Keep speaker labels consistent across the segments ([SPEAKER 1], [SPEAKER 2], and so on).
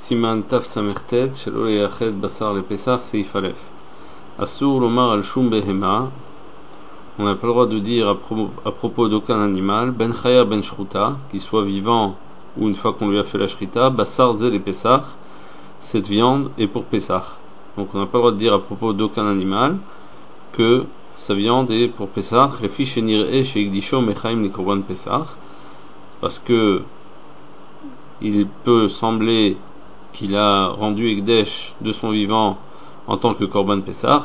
[SPEAKER 1] Siman Taf Samertet, Shelo Yached Basar le Pesach, Seif Aleph. Asur Lomar al Shum Behema. On n'a pas le droit de dire à propos d'aucun animal, Ben Chaya Ben Shruta, qu'il soit vivant ou une fois qu'on lui a fait la Shrita, Basar Ze le Pesach, cette viande est pour Pesach. Donc on n'a pas le droit de dire à propos d'aucun animal que sa viande est pour Pesach, les fiches Nir'e chez Igdisho Mechaim le Korban Pesach, parce que il peut sembler qu'il a rendu Ekdesh de son vivant en tant que Korban Pesach,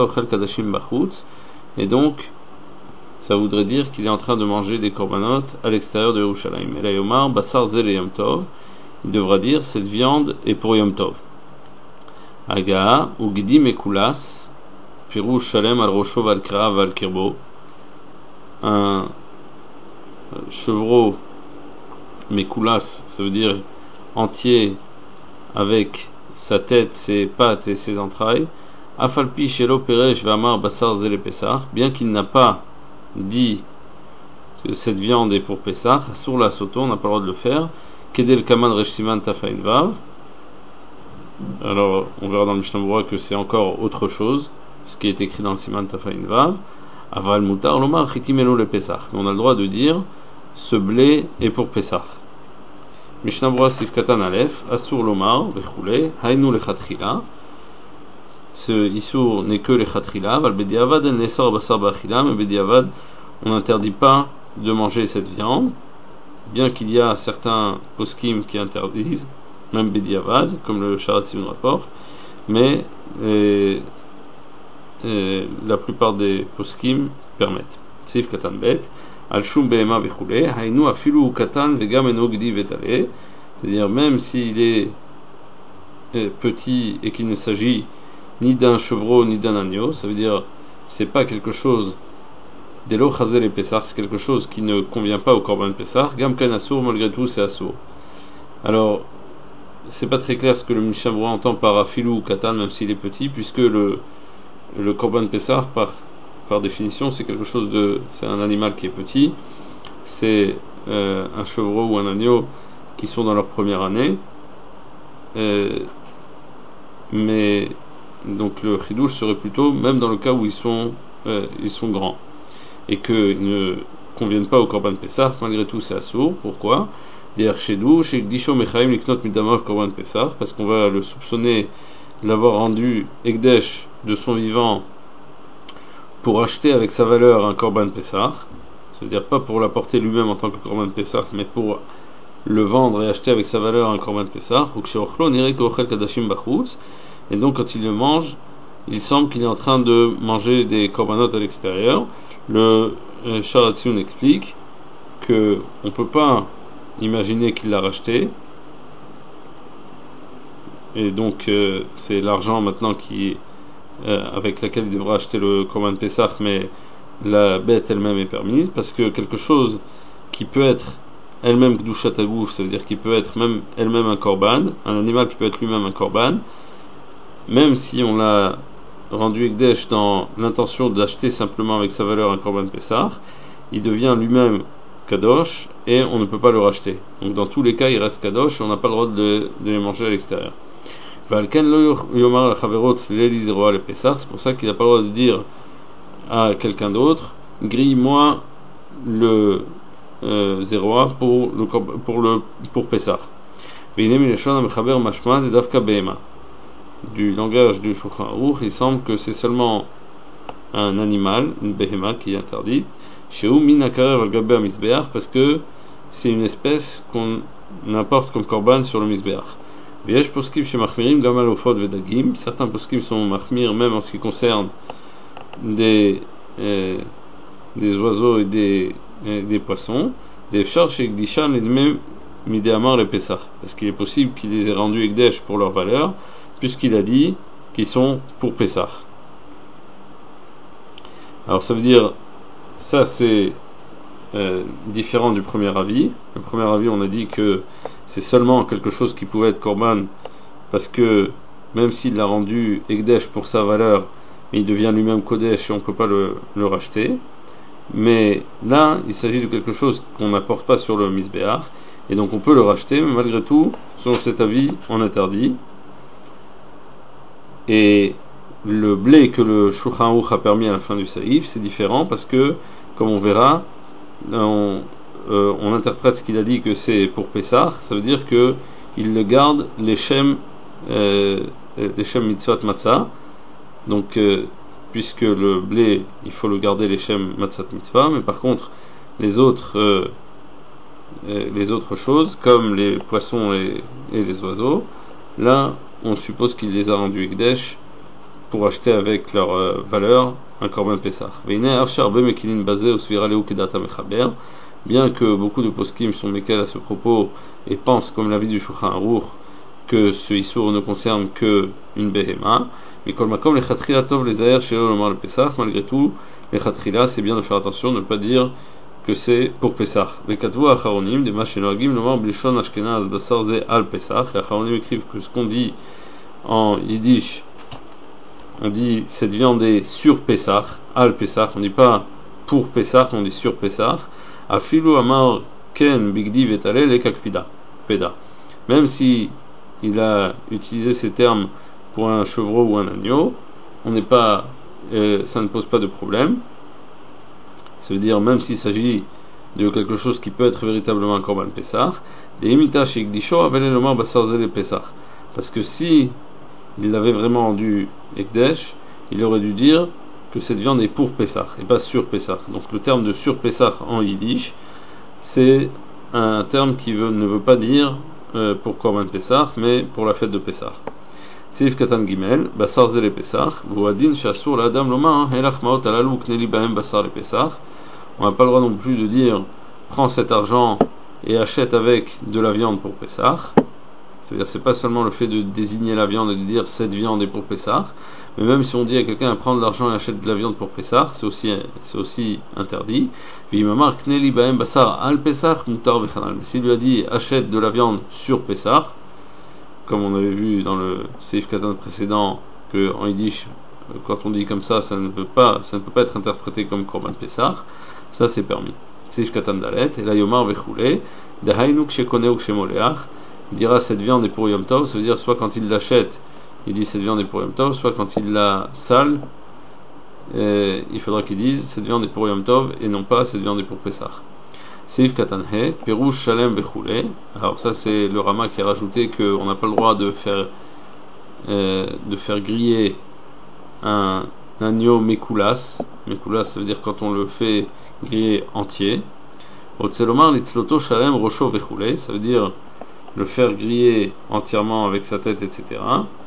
[SPEAKER 1] et donc ça voudrait dire qu'il est en train de manger des Korbanot à l'extérieur de Yerushalayim. Et là, Yomar, Basar Zel Yom Tov, il devra dire cette viande est pour Yom Tov. Aga, Ugdi Mekulas, Pirouche Shalem al Rosho val Krav val Kirbo, un chevreau Mekulas, ça veut dire entier avec sa tête, ses pattes et ses entrailles. Afalpi Shelo Peresh Vamar Basar Zel Pesach, bien qu'il n'a pas dit que cette viande est pour Pesach, sur la soto, on n'a pas le droit de le faire. Kedel Kaman Resh Siman Tafain Vav. Alors, on verra dans le Mishnah Berurah que c'est encore autre chose, ce qui est écrit dans le Siman Tafain Vav. Aval Mutar Lomar Chitimelo le Pesach. Mais on a le droit de dire ce blé est pour Pesach. Mishnah Berurah Sif Katan Aleph, Asur Lomar, Vechule, Hainu Lechatchila. Ce Issour n'est que les Chatrila, Val Bediavad, El Nesor Basar Bachila, mais Bediavad, on n'interdit pas de manger cette viande, bien qu'il y a certains poskim qui interdisent, même Bediavad, comme le Sharat nous rapporte, mais la plupart des poskim permettent. Sif Katan Bet, Al Shum Behema Vechule, Hainu Afilu Katan Vegam Enogdi Vetale, c'est-à-dire même s'il est petit et qu'il ne s'agit ni d'un chevreau ni d'un agneau, ça veut dire c'est pas quelque chose d'elo chazel et pesach, c'est quelque chose qui ne convient pas au korban pesach. Gam kan assour, malgré tout c'est assour. Alors c'est pas très clair ce que le Mishnah Berurah entend par afilu ou katan, même s'il est petit, puisque le korban pesach par définition c'est quelque chose c'est un animal qui est petit, c'est un chevreau ou un agneau qui sont dans leur première année, mais donc le chidouche serait plutôt même dans le cas où ils sont grands et qu'ils ne conviennent pas au korban pesach, malgré tout c'est assour. Pourquoi? Parce qu'on va le soupçonner de l'avoir rendu ekdesh de son vivant pour acheter avec sa valeur un korban pesach, c'est-à-dire pas pour l'apporter lui-même en tant que korban pesach, mais pour le vendre et acheter avec sa valeur un korban pesach. Et donc quand il le mange, il semble qu'il est en train de manger des korbanot à l'extérieur. Le Sharatzion explique que on peut pas imaginer qu'il l'a racheté, et donc c'est l'argent maintenant qui avec laquelle il devra acheter le korban pesach, mais la bête elle-même est permise, parce que quelque chose qui peut être elle-même kdushat hagouf, ça veut dire qu'il peut être même elle-même un korban, un animal qui peut être lui-même un korban, même si on l'a rendu ekdesh dans l'intention d'acheter simplement avec sa valeur un korban pesach, il devient lui-même kadosh et on ne peut pas le racheter. Donc dans tous les cas il reste kadosh et on n'a pas le droit de les manger à l'extérieur. C'est pour ça qu'il n'a pas le droit de dire à quelqu'un d'autre, grille-moi le zéroa pour Pesach. Du langage du Shulchan Aruch, il semble que c'est seulement un animal, une behema qui est interdite, parce que c'est une espèce qu'on importe comme korban sur le misbeach. Certains poskim sont mahmir même en ce qui concerne des oiseaux et des poissons, parce qu'il est possible qu'il les ait rendus ekdesh pour leur valeur, puisqu'il a dit qu'ils sont pour Pesach. Alors ça veut dire, ça c'est différent du premier avis. Le premier avis, on a dit que c'est seulement quelque chose qui pouvait être korban, parce que même s'il l'a rendu ekdesh pour sa valeur, il devient lui-même kodesh et on ne peut pas le racheter. Mais là, il s'agit de quelque chose qu'on n'apporte pas sur le misbéach, Et donc on peut le racheter, mais malgré tout, selon cet avis, on interdit. Et le blé que le Shulchan Aruch a permis à la fin du Saïf, c'est différent parce que, comme on verra, on interprète ce qu'il a dit que c'est pour Pessah, ça veut dire que il le garde les Shem Mitzvot Matzah, donc puisque le blé, il faut le garder les Shem Matzat Mitzvah, mais par contre les autres choses, comme les poissons et les oiseaux, là on suppose qu'il les a rendus Ekdesh pour acheter avec leur valeur un Korban Pessah. Bien que beaucoup de poskim sont méquels à ce propos et pensent, comme l'avis du Shulchan Aruch, que ce Issour ne concerne que une Behema, mais kol makom lechatchila tov lezaher shelo lomar le Pessah, malgré tout, lechatchila c'est bien de faire attention de ne pas dire que c'est pour Pessah. Les katvu acharonim, des machenoagim, lomar blishon ashkenaz basar ze al Pessah, les acharonim écrivent que ce qu'on dit en yiddish, on dit cette viande est sur Pessah, al Pessah, on ne dit pas pour Pessah, on dit sur Pessah. Afilu amar ken bigdi vetale le kakpida, peda. Même si il a utilisé ces termes pour un chevreau ou un agneau, on n'est pas, ça ne pose pas de problème. Ça veut dire même s'il s'agit de quelque chose qui peut être véritablement un korban Pessah, des imita chez Gdisho avele lomar basar zele Pessah. Parce que si il l'avait vraiment rendu Ekdesh, il aurait dû dire que cette viande est pour Pessah et pas sur Pessah. Donc le terme de sur Pessah en yiddish, c'est un terme qui ne veut pas dire pour Korban Pessah, mais pour la fête de Pessah. Seif Katan Gimel, Basar Zele Pessah, Guadin Shasur Ladam Loma, Elach Maot Alalu Kneli Bahem Basar le Pessah. On n'a pas le droit non plus de dire prends cet argent et achète avec de la viande pour Pessah. C'est-à-dire c'est pas seulement le fait de désigner la viande et de dire cette viande est pour Pessah, mais même si on dit à quelqu'un à prendre de l'argent et achète de la viande pour Pessah, c'est aussi interdit. S'il lui a dit achète de la viande sur Pessah, comme on avait vu dans le Seif Katan précédent, que en Yiddish, quand on dit comme ça ne peut pas être interprété comme Korban Pessah, ça c'est permis. Seif Katan Dalet, et la Yomar Vechule, Dahainu Kshekone ou Kshemoleach, il dira cette viande est pour Yom Tov, ça veut dire soit quand il l'achète, il dit cette viande est pour Yom Tov, soit quand il la sale, il faudra qu'il dise cette viande est pour Yom Tov et non pas cette viande est pour Pessah. Seif Katanhe, Perouche Shalem Vechule. Alors ça c'est le Rama qui a rajouté qu'on n'a pas le droit de faire griller un agneau Mekoulas. Mekoulas ça veut dire quand on le fait griller entier. Otselomar Litzloto Shalem Rocho Vechule, ça veut dire le faire griller entièrement avec sa tête, etc.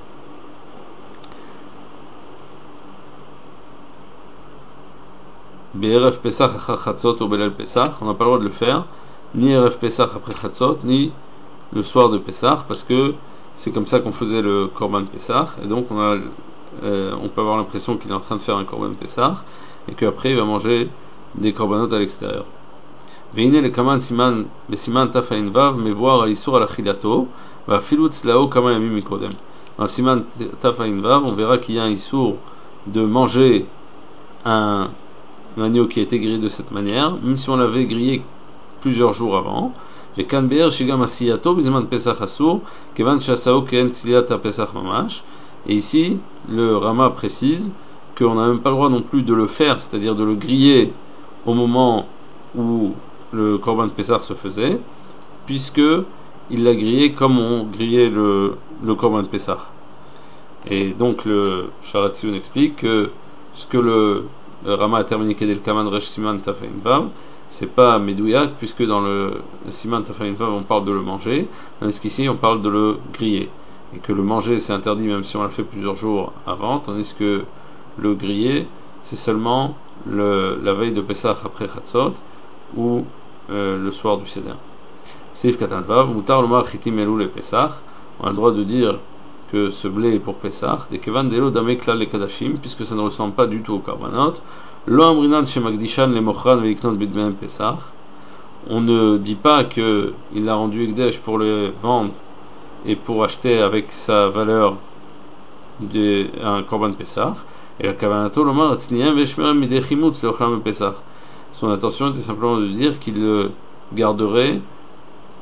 [SPEAKER 1] BRF Pesach achar Chatzot ou Belel Pesach, on n'a pas le droit de le faire, ni RF Pesach après Chatzot, ni le soir de Pesach, parce que c'est comme ça qu'on faisait le Korban Pesach, et donc on peut avoir l'impression qu'il est en train de faire un Korban Pesach, et qu'après il va manger des Korbanot à l'extérieur. והנה לקמן בסימן תע"ו מבואר האיסור על אכילתו ואפילו צלעו כמה ימים מקודם. Dans le siman תע"ו on verra qu'il y a un issour de manger un agneau qui a été grillé de cette manière, même si on l'avait grillé plusieurs jours avant. וכאן באר שגם עשייתו בזמן פסח אסור כיוון שעשהו כאין צליית הפסח ממש. Et ici le Rama précise qu'on n'a même pas le droit non plus de le faire, c'est-à-dire de le griller au moment où le Korban de Pessah se faisait, puisque il l'a grillé comme on grillait le Korban de Pessah. Et donc le Sharatzion explique que ce que le Rama a terminé Kedel Kaman Resh Siman Tafin Vav, c'est pas Medouyak, puisque dans le Siman Tafin Vav on parle de le manger, tandis qu'ici on parle de le griller. Et que le manger c'est interdit même si on l'a fait plusieurs jours avant, tandis que le griller c'est seulement la veille de Pessah après Chatzot, ou le soir du Seder. Seif Katan Vav, Mutar Lomar Chitim Elul et Pessah, on a le droit de dire que ce blé est pour Pessah, de Kevan Delo Dame Klal le Kadashim, puisque ça ne ressemble pas du tout au Karbanot. Lo Amrinan Shemagdishan le Mochran Veiknot Bidmem Pessah. On ne dit pas qu'il l'a rendu Ekdesh pour le vendre et pour acheter avec sa valeur un Korban Pessah. Et la Kavanato Lomar Tzniam Veshmerem Midechimutz le Ochlam Pessah. Son intention était simplement de dire qu'il le garderait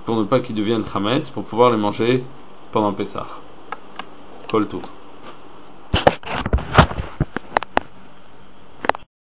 [SPEAKER 1] pour ne pas qu'ils deviennent chametz, pour pouvoir les manger pendant Pessah. Kol Tov.